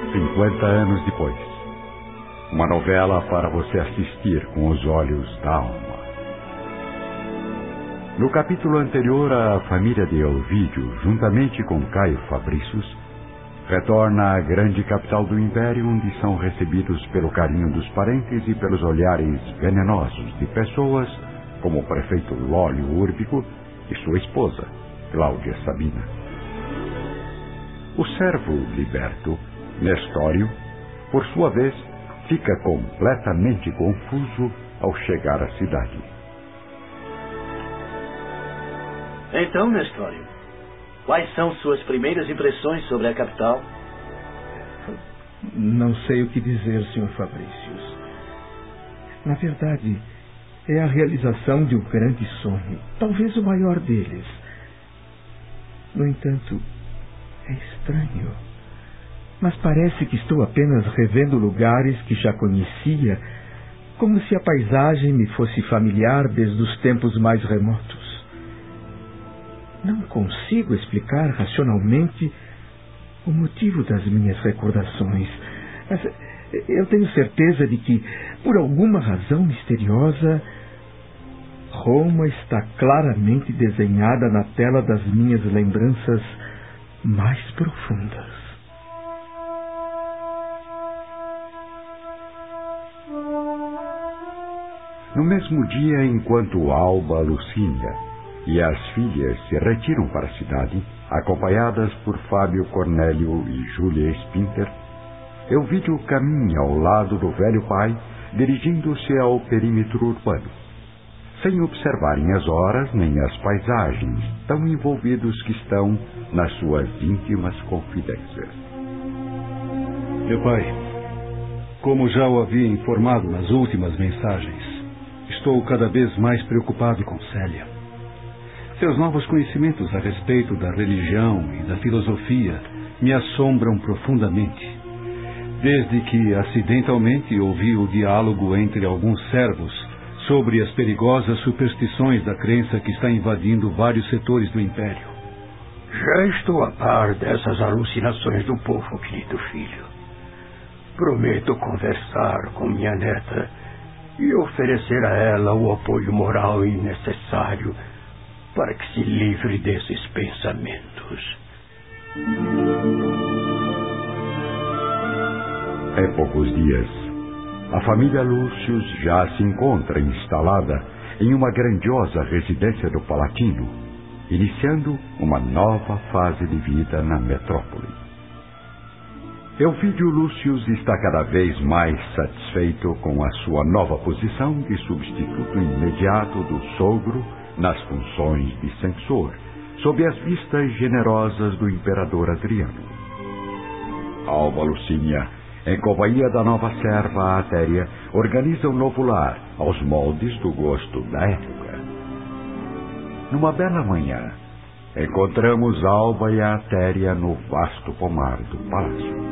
50 anos depois. Uma novela para você assistir com os olhos da alma. No capítulo anterior, a família de Elvídio, juntamente com Caio Fabricius, retorna à grande capital do Império, onde são recebidos pelo carinho dos parentes e pelos olhares venenosos de pessoas como o prefeito Lólio Úrbico e sua esposa, Cláudia Sabina. O servo liberto, Nestório, por sua vez, fica completamente confuso ao chegar à cidade. Então, Nestório, quais são suas primeiras impressões sobre a capital? Não sei o que dizer, Sr. Fabricius. Na verdade, é a realização de um grande sonho, talvez o maior deles. No entanto, é estranho. Mas parece que estou apenas revendo lugares que já conhecia, como se a paisagem me fosse familiar desde os tempos mais remotos. Não consigo explicar racionalmente o motivo das minhas recordações. Mas eu tenho certeza de que, por alguma razão misteriosa, Roma está claramente desenhada na tela das minhas lembranças mais profundas. No mesmo dia, enquanto Alba Lucínia e as filhas se retiram para a cidade, acompanhadas por Fábio Cornélio e Júlia Spinter, Elvídio caminha ao lado do velho pai, dirigindo-se ao perímetro urbano, sem observarem as horas nem as paisagens, tão envolvidos que estão nas suas íntimas confidências. Meu pai, como já o havia informado nas últimas mensagens, estou cada vez mais preocupado com Célia. Seus novos conhecimentos a respeito da religião e da filosofia me assombram profundamente. Desde que, acidentalmente, ouvi o diálogo entre alguns servos sobre as perigosas superstições da crença que está invadindo vários setores do Império. Já estou a par dessas alucinações do povo, querido filho. Prometo conversar com minha neta e oferecer a ela o apoio moral e necessário para que se livre desses pensamentos. Em poucos dias, a família Lúcius já se encontra instalada em uma grandiosa residência do Palatino, iniciando uma nova fase de vida na metrópole. Elvídio Lúcius está cada vez mais satisfeito com a sua nova posição de substituto imediato do sogro nas funções de censor, sob as vistas generosas do imperador Adriano. Alba Lucínia, em companhia da nova serva Atéria, organiza um novo lar aos moldes do gosto da época. Numa bela manhã, encontramos Alba e a Atéria no vasto pomar do palácio.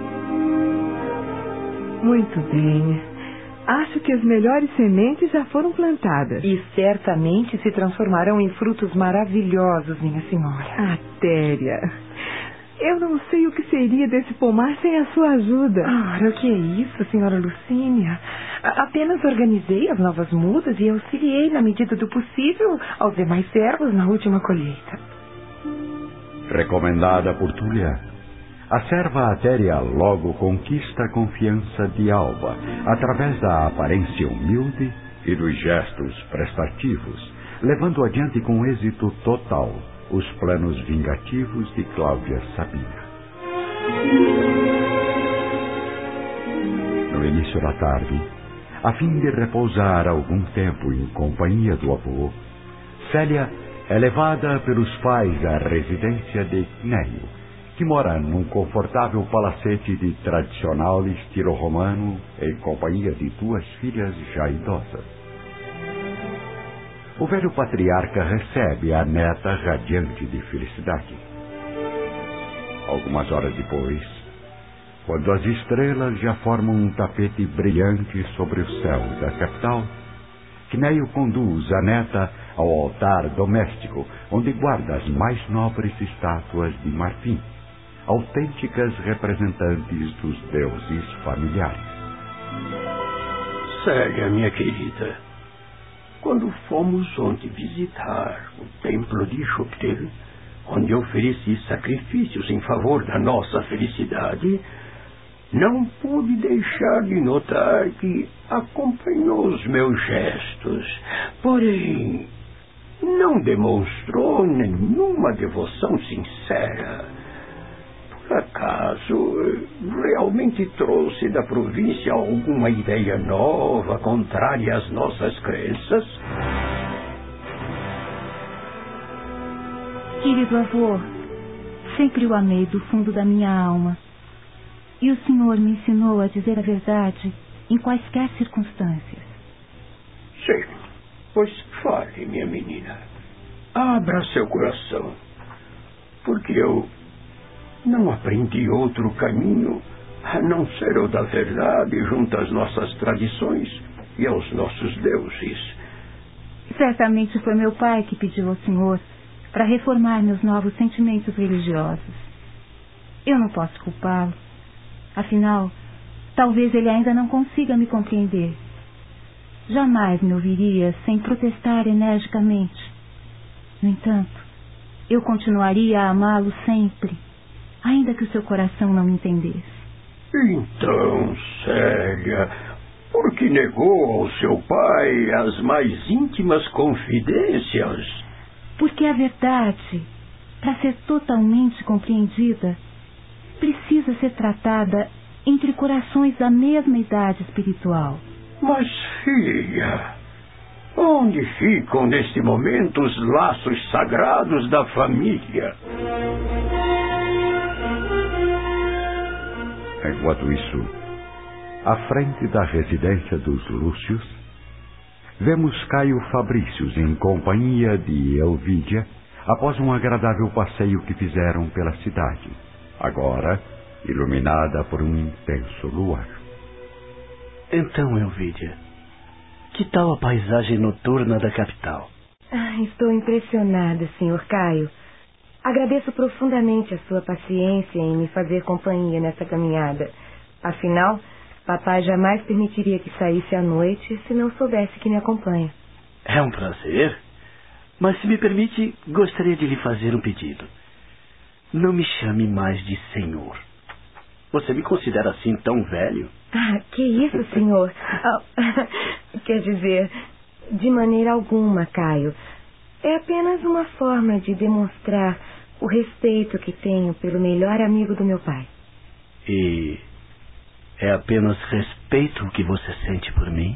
Muito bem. Acho que as melhores sementes já foram plantadas. E certamente se transformarão em frutos maravilhosos, minha senhora. Atéria, eu não sei o que seria desse pomar sem a sua ajuda. Ora, o que é isso, senhora Lucínia? Apenas organizei as novas mudas e auxiliei na medida do possível aos demais servos na última colheita. Recomendada por Túlia, a serva Atéria logo conquista a confiança de Alba, através da aparência humilde e dos gestos prestativos, levando adiante com êxito total os planos vingativos de Cláudia Sabina. No início da tarde, a fim de repousar algum tempo em companhia do avô, Célia é levada pelos pais à residência de Cnéio, que mora num confortável palacete de tradicional estilo romano em companhia de duas filhas já idosas. O velho patriarca recebe a neta radiante de felicidade. Algumas horas depois, quando as estrelas já formam um tapete brilhante sobre o céu da capital, Cnéio conduz a neta ao altar doméstico, onde guarda as mais nobres estátuas de marfim, autênticas representantes dos deuses familiares. Célia, minha querida, quando fomos ontem visitar o templo de Júpiter, onde ofereci sacrifícios em favor da nossa felicidade, não pude deixar de notar que acompanhou os meus gestos, porém não demonstrou nenhuma devoção sincera. Por acaso, realmente trouxe da província alguma ideia nova, contrária às nossas crenças? Querido avô, sempre o amei do fundo da minha alma. E o senhor me ensinou a dizer a verdade em quaisquer circunstâncias. Sim, pois fale, minha menina. Abra seu coração, porque eu não aprendi outro caminho a não ser o da verdade junto às nossas tradições e aos nossos deuses. Certamente foi meu pai que pediu ao senhor para reformar meus novos sentimentos religiosos. Eu não posso culpá-lo. Afinal, talvez ele ainda não consiga me compreender. Jamais me ouviria sem protestar energicamente. No entanto, eu continuaria a amá-lo sempre, ainda que o seu coração não me entendesse. Então, Célia, por que negou ao seu pai as mais íntimas confidências? Porque a verdade, para ser totalmente compreendida, precisa ser tratada entre corações da mesma idade espiritual. Mas, filha, onde ficam neste momento os laços sagrados da família? Enquanto isso, à frente da residência dos Lúcios, vemos Caio Fabrícios em companhia de Elvídia após um agradável passeio que fizeram pela cidade, agora iluminada por um intenso luar. Então, Elvídia, que tal a paisagem noturna da capital? Estou impressionada, Sr. Caio. Agradeço profundamente a sua paciência em me fazer companhia nessa caminhada. Afinal, papai jamais permitiria que saísse à noite se não soubesse que me acompanha. É um prazer, mas se me permite, gostaria de lhe fazer um pedido. Não me chame mais de senhor. Você me considera assim tão velho? Que isso, senhor? Quer dizer, de maneira alguma, Caio. É apenas uma forma de demonstrar o respeito que tenho pelo melhor amigo do meu pai. E é apenas respeito que você sente por mim?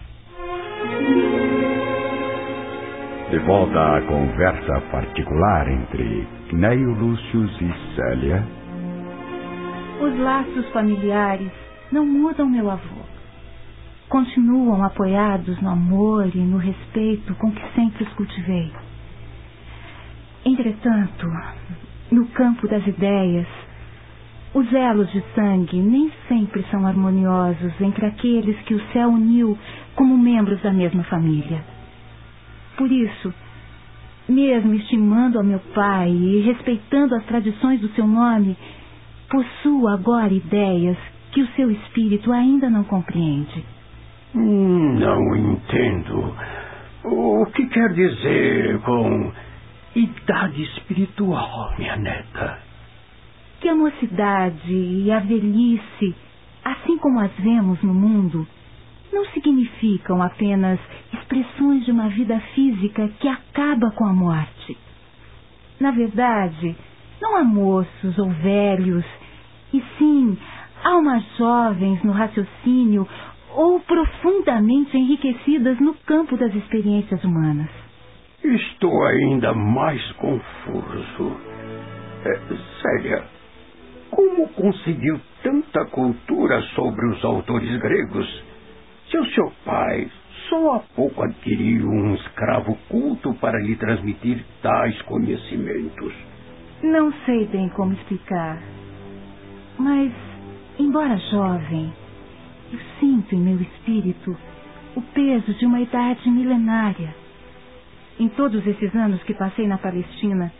De volta à conversa particular entre Cneio Lúcius e Célia. Os laços familiares não mudam, meu avô. Continuam apoiados no amor e no respeito com que sempre os cultivei. Entretanto, no campo das ideias, os elos de sangue nem sempre são harmoniosos entre aqueles que o céu uniu como membros da mesma família. Por isso, mesmo estimando a meu pai e respeitando as tradições do seu nome, possuo agora ideias que o seu espírito ainda não compreende. Não entendo. O que quer dizer com idade espiritual, minha neta? Que a mocidade e a velhice, assim como as vemos no mundo, não significam apenas expressões de uma vida física que acaba com a morte. Na verdade, não há moços ou velhos, e sim almas jovens no raciocínio ou profundamente enriquecidas no campo das experiências humanas. Estou ainda mais confuso. Célia, como conseguiu tanta cultura sobre os autores gregos se o seu pai só há pouco adquiriu um escravo culto para lhe transmitir tais conhecimentos? Não sei bem como explicar, mas, embora jovem, eu sinto em meu espírito o peso de uma idade milenária. Em todos esses anos que passei na Palestina,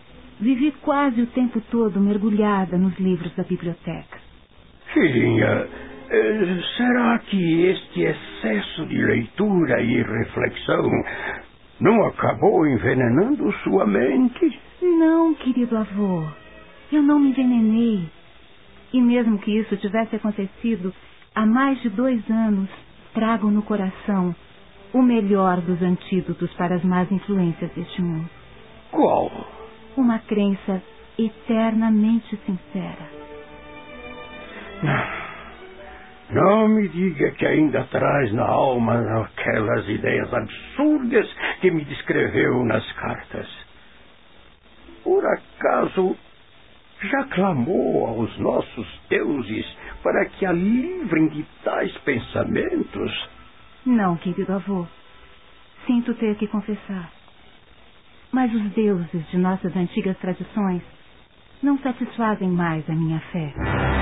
Vivi quase o tempo todo mergulhada nos livros da biblioteca. Filhinha, será que este excesso de leitura e reflexão não acabou envenenando sua mente? Não, querido avô. Eu não me envenenei. E mesmo que isso tivesse acontecido há mais de 2 anos, trago no coração o melhor dos antídotos para as más influências deste mundo. Qual? Uma crença eternamente sincera. Não me diga que ainda traz na alma aquelas ideias absurdas que me descreveu nas cartas. Por acaso já clamou aos nossos deuses para que a livrem de tais pensamentos? Não, querido avô. Sinto ter que confessar. Mas os deuses de nossas antigas tradições não satisfazem mais a minha fé.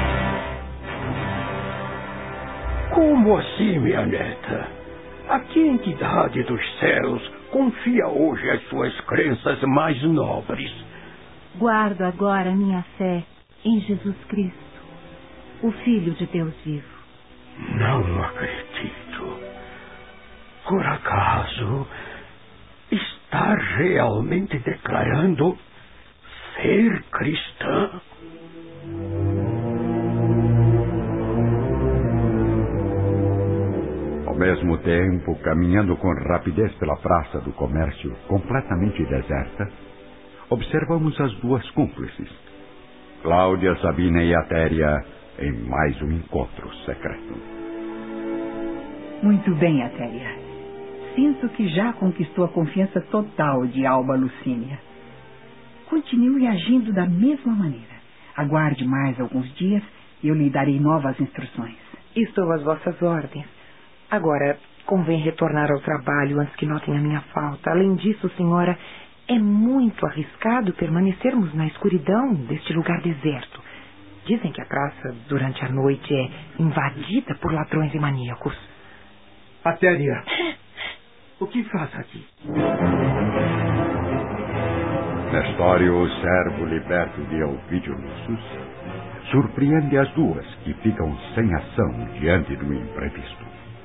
Como assim, minha neta? A que entidade dos céus confia hoje as suas crenças mais nobres? Guardo agora minha fé em Jesus Cristo, o Filho de Deus vivo. Não acredito. Por acaso está realmente declarando ser cristã? Ao mesmo tempo, caminhando com rapidez pela praça do comércio completamente deserta, observamos as 2 cúmplices, Cláudia, Sabina e Atéria, em mais um encontro secreto. Muito bem, Atéria. Sinto que já conquistou a confiança total de Alba Lucínia. Continue agindo da mesma maneira. Aguarde mais alguns dias e eu lhe darei novas instruções. Estou às vossas ordens. Agora, convém retornar ao trabalho antes que notem a minha falta. Além disso, senhora, é muito arriscado permanecermos na escuridão deste lugar deserto. Dizem que a praça, durante a noite, é invadida por ladrões e maníacos. Atéria, o que faz aqui? Nestório, o servo liberto de Ovídio Lúcius, surpreende as 2 que ficam sem ação diante do imprevisto.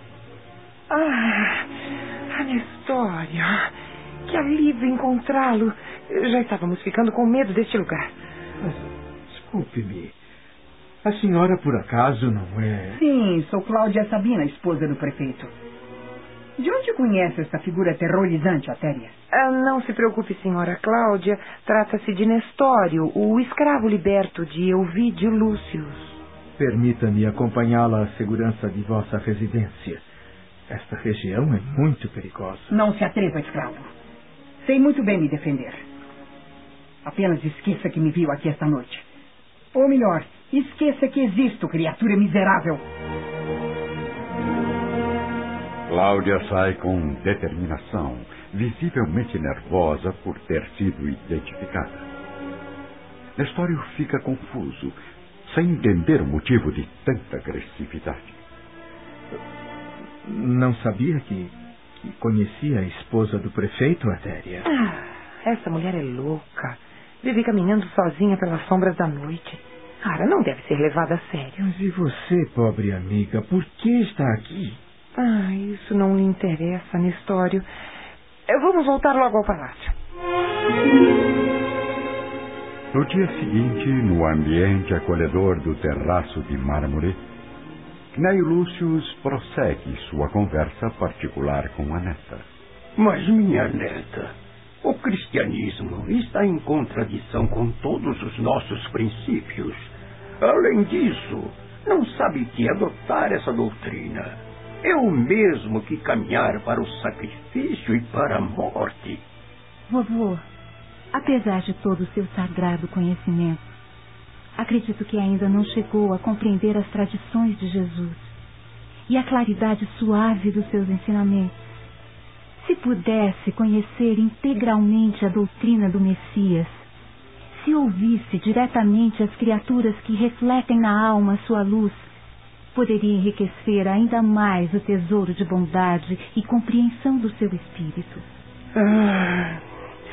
Ah, Nestório, que alívio encontrá-lo. Já estávamos ficando com medo deste lugar. Mas, desculpe-me. A senhora, por acaso, não é... Sim, sou Cláudia Sabina, esposa do prefeito. De onde conhece essa figura aterrorizante, Atéria? Não se preocupe, senhora Cláudia. Trata-se de Nestório, o escravo liberto de Ovídio Lúcius. Permita-me acompanhá-la à segurança de vossa residência. Esta região é muito perigosa. Não se atreva, escravo. Sei muito bem me defender. Apenas esqueça que me viu aqui esta noite. Ou melhor, esqueça que existo, criatura miserável. Cláudia sai com determinação, visivelmente nervosa por ter sido identificada. Nestório fica confuso, sem entender o motivo de tanta agressividade. Não sabia que conhecia a esposa do prefeito, Atéria? Essa mulher é louca. Vive caminhando sozinha pelas sombras da noite. Não deve ser levada a sério. Mas e você, pobre amiga, por que está aqui? Isso não lhe interessa, Nestório. Vamos voltar logo ao palácio. No dia seguinte, no ambiente acolhedor do terraço de mármore, Cnaio Lúcius prossegue sua conversa particular com a neta. Mas, minha neta, o cristianismo está em contradição com todos os nossos princípios. Além disso, não sabe que adotar essa doutrina é o mesmo que caminhar para o sacrifício e para a morte. Vovô, apesar de todo o seu sagrado conhecimento, acredito que ainda não chegou a compreender as tradições de Jesus e a claridade suave dos seus ensinamentos. Se pudesse conhecer integralmente a doutrina do Messias, se ouvisse diretamente as criaturas que refletem na alma sua luz, poderia enriquecer ainda mais o tesouro de bondade e compreensão do seu espírito.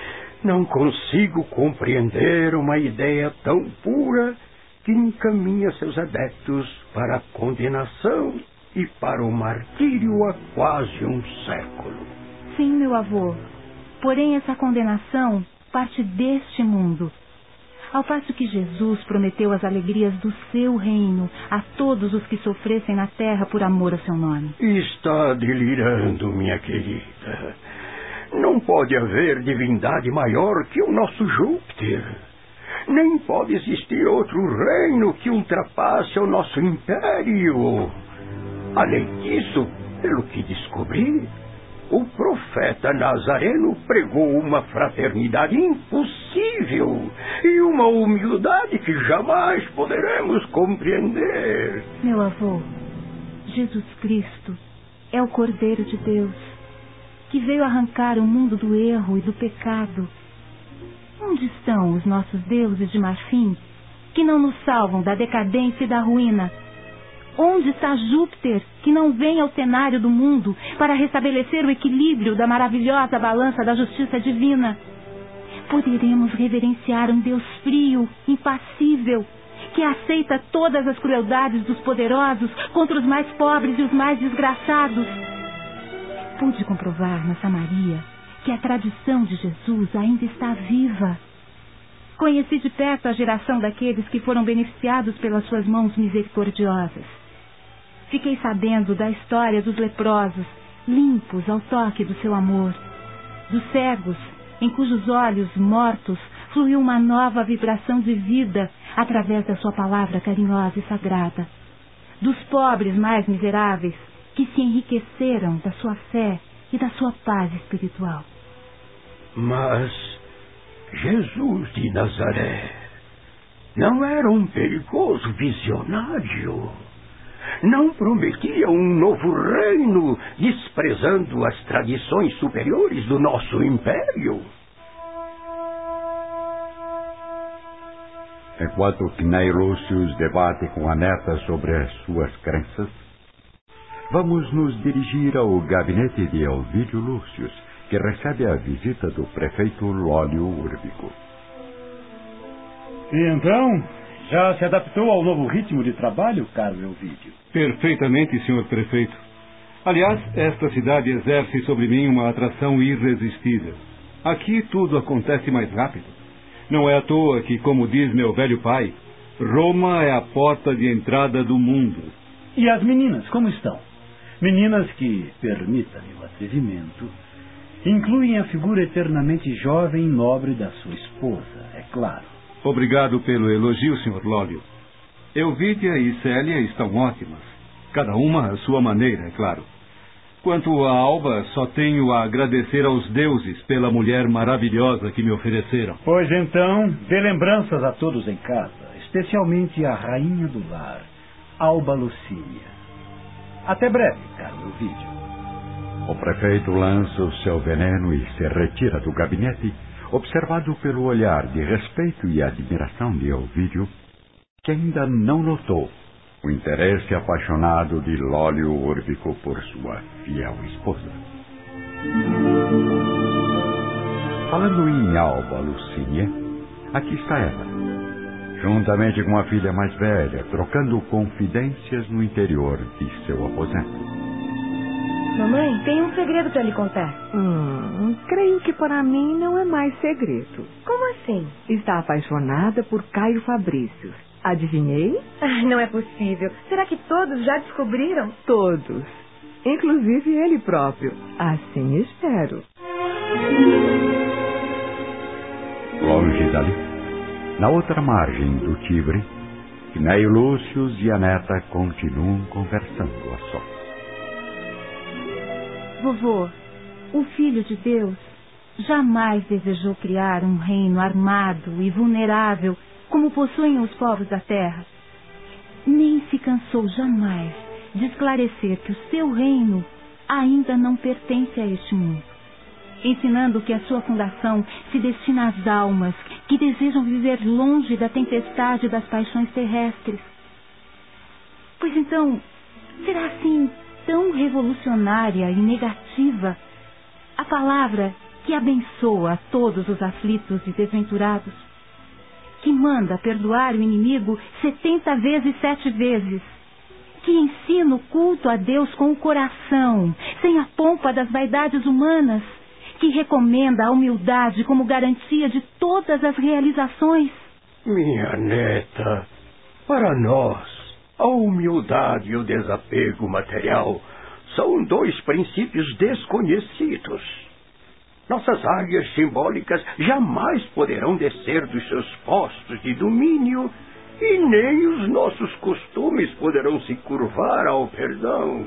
Não consigo compreender uma ideia tão pura que encaminha seus adeptos para a condenação e para o martírio há quase um século. Sim, meu avô. Porém, essa condenação parte deste mundo. Ao passo que Jesus prometeu as alegrias do seu reino a todos os que sofressem na terra por amor ao seu nome. Está delirando, minha querida. Não pode haver divindade maior que o nosso Júpiter. Nem pode existir outro reino que ultrapasse o nosso império. Além disso, pelo que descobri, o profeta Nazareno pregou uma fraternidade impossível e uma humildade que jamais poderemos compreender. Meu avô, Jesus Cristo é o Cordeiro de Deus, que veio arrancar o mundo do erro e do pecado. Onde estão os nossos deuses de marfim, que não nos salvam da decadência e da ruína? Onde está Júpiter, que não vem ao cenário do mundo para restabelecer o equilíbrio da maravilhosa balança da justiça divina? Poderemos reverenciar um Deus frio, impassível, que aceita todas as crueldades dos poderosos contra os mais pobres e os mais desgraçados. Pude comprovar na Samaria que a tradição de Jesus ainda está viva. Conheci de perto a geração daqueles que foram beneficiados pelas suas mãos misericordiosas. Fiquei sabendo da história dos leprosos, limpos ao toque do seu amor, dos cegos, em cujos olhos mortos fluiu uma nova vibração de vida através da sua palavra carinhosa e sagrada, dos pobres mais miseráveis, que se enriqueceram da sua fé e da sua paz espiritual. Mas Jesus de Nazaré não era um perigoso visionário? Não prometia um novo reino, desprezando as tradições superiores do nosso império? Enquanto Cnei Lúcius debate com a neta sobre as suas crenças, vamos nos dirigir ao gabinete de Elvídio Lúcius, que recebe a visita do prefeito Lólio Úrbico. E então, já se adaptou ao novo ritmo de trabalho, caro Elvídio? Perfeitamente, senhor prefeito. Aliás, esta cidade exerce sobre mim uma atração irresistível. Aqui tudo acontece mais rápido. Não é à toa que, como diz meu velho pai, Roma é a porta de entrada do mundo. E as meninas, como estão? Meninas que, permita-me o atrevimento, incluem a figura eternamente jovem e nobre da sua esposa, é claro. Obrigado pelo elogio, Sr. Lólio. Elvídia e Célia estão ótimas. Cada uma à sua maneira, é claro. Quanto a Alba, só tenho a agradecer aos deuses pela mulher maravilhosa que me ofereceram. Pois então, dê lembranças a todos em casa, especialmente à rainha do lar, Alba Lucínia. Até breve, caro Elvídio. O prefeito lança o seu veneno e se retira do gabinete, observado pelo olhar de respeito e admiração de Elvídio, que ainda não notou o interesse apaixonado de Lólio Úrbico por sua fiel esposa. Falando em Alba Lucínia, aqui está ela, juntamente com a filha mais velha, trocando confidências no interior de seu aposento. Mamãe, tenho um segredo para lhe contar. Creio que para mim não é mais segredo. Como assim? Está apaixonada por Caio Fabrícios. Adivinhei? Não é possível. Será que todos já descobriram? Todos. Inclusive ele próprio. Assim espero. Longe dali, na outra margem do Tibre, Cnei Lúcius e a neta continuam conversando a sós. Vovô, o Filho de Deus jamais desejou criar um reino armado e vulnerável como possuem os povos da terra. Nem se cansou jamais de esclarecer que o seu reino ainda não pertence a este mundo, ensinando que a sua fundação se destina às almas que desejam viver longe da tempestade das paixões terrestres. Pois então, será assim tão revolucionária e negativa a palavra que abençoa a todos os aflitos e desventurados, que manda perdoar o inimigo 70 vezes 7 vezes, que ensina o culto a Deus com o coração, sem a pompa das vaidades humanas, que recomenda a humildade como garantia de todas as realizações. Minha neta, para nós, a humildade e o desapego material são 2 princípios desconhecidos. Nossas águias simbólicas jamais poderão descer dos seus postos de domínio e nem os nossos costumes poderão se curvar ao perdão.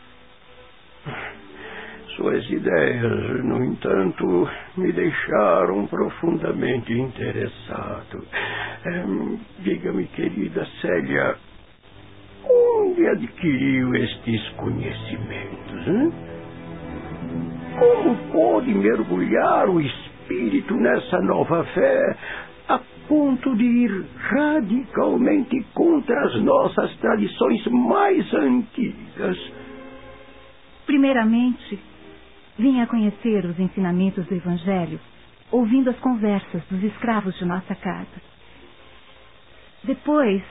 Suas ideias, no entanto, me deixaram profundamente interessado. Diga-me, querida Célia, onde adquiriu estes conhecimentos? Hein? Como pode mergulhar o espírito nessa nova fé a ponto de ir radicalmente contra as nossas tradições mais antigas? Primeiramente, vim a conhecer os ensinamentos do Evangelho, ouvindo as conversas dos escravos de nossa casa. Depois,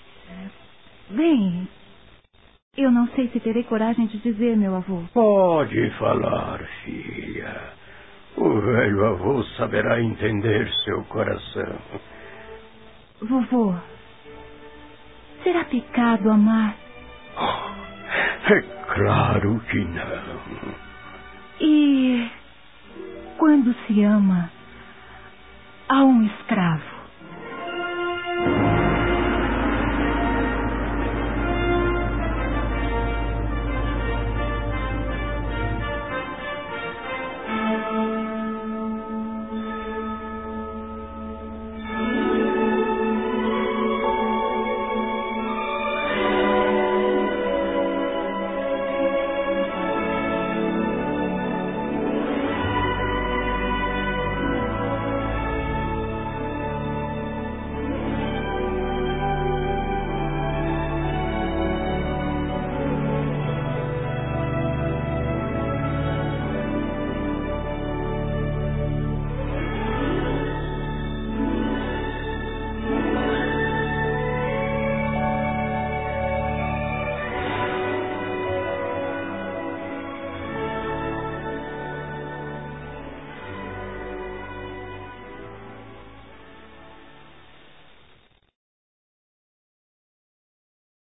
bem, eu não sei se terei coragem de dizer, meu avô. Pode falar, filha. O velho avô saberá entender seu coração. Vovô, será pecado amar? É claro que não. E quando se ama a um escravo?